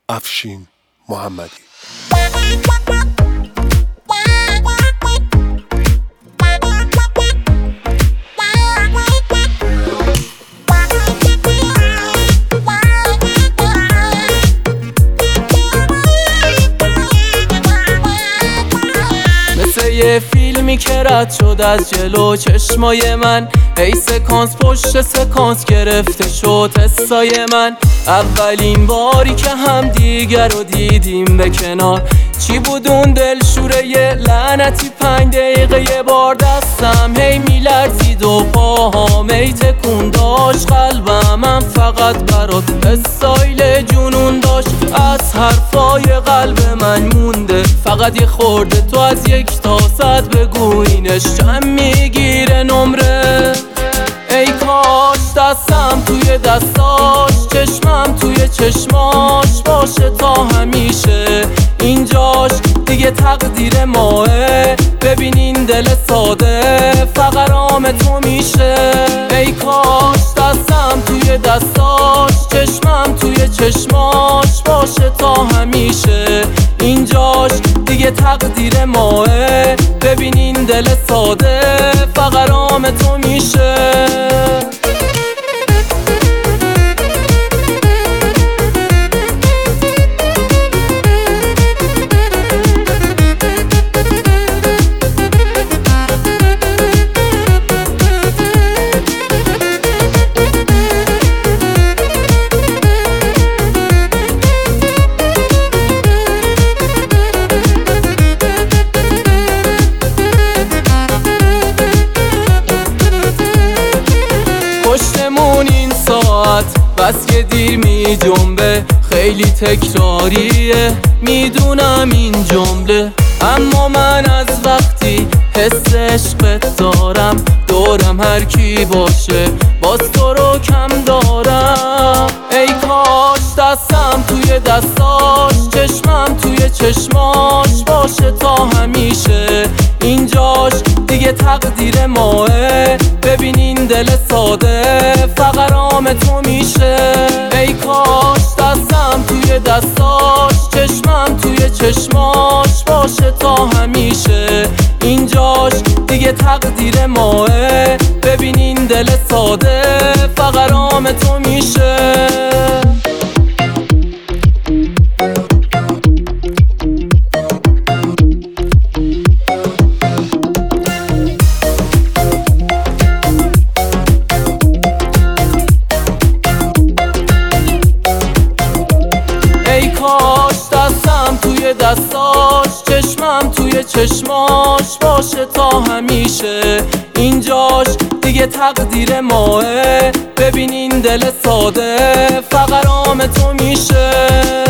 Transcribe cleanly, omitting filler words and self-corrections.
افشین محمدی. یه فیلمی که رد شد از جلو چشمای من، ای سکانس پشت سکانس گرفته شد حسای من. اولین باری که هم دیگر رو دیدیم به کنار، چی بود اون دلشوره یه لعنتی 5 دقیقه یه بار دستم هی میلرزید و پاهام ای تکون داشت. قلبم من فقط برات استایل جنون داشت، از حرفای قلب من مونده فقط یه خورده. تو از 1 تا 100 بگوینش چند میگیره نمره. ای کاش دستم توی دستاش، چشمم توی چشماش باشه تا همیشه. اینجاش دیگه تقدیر ماه، ببین این دل ساده فقرام تو میشه. ای کاش دستم توی دستاش، چشمم توی چشماش باشه تا همیشه. اینجاش دیگه تقدیر ماه، ببین این دل ساده فقرام تو میشه. پشتمون این ساعت بس که دیر می جنبه، خیلی تکراریه میدونم این جمله. اما من از وقتی حس عشقت دارم، دورم هر کی باشه باز تو رو کم دارم. ای کاش دستم توی دستاش، چشمم توی چشماش باشه تا همیشه. اینجاش دیگه تقدیر ماه، ببین این دل ساده فقرام تو میشه. ای کاش دستم توی دستاش، چشمم توی چشماش باشه تا همیشه. اینجاش دیگه تقدیر ماه، ببین این دل ساده فقرام تو میشه. ای کاش دستم توی دستاش، چشمم توی چشماش باشه تا همیشه. اینجاش دیگه تقدیر ماه، ببین این دل ساده فقرام تو میشه.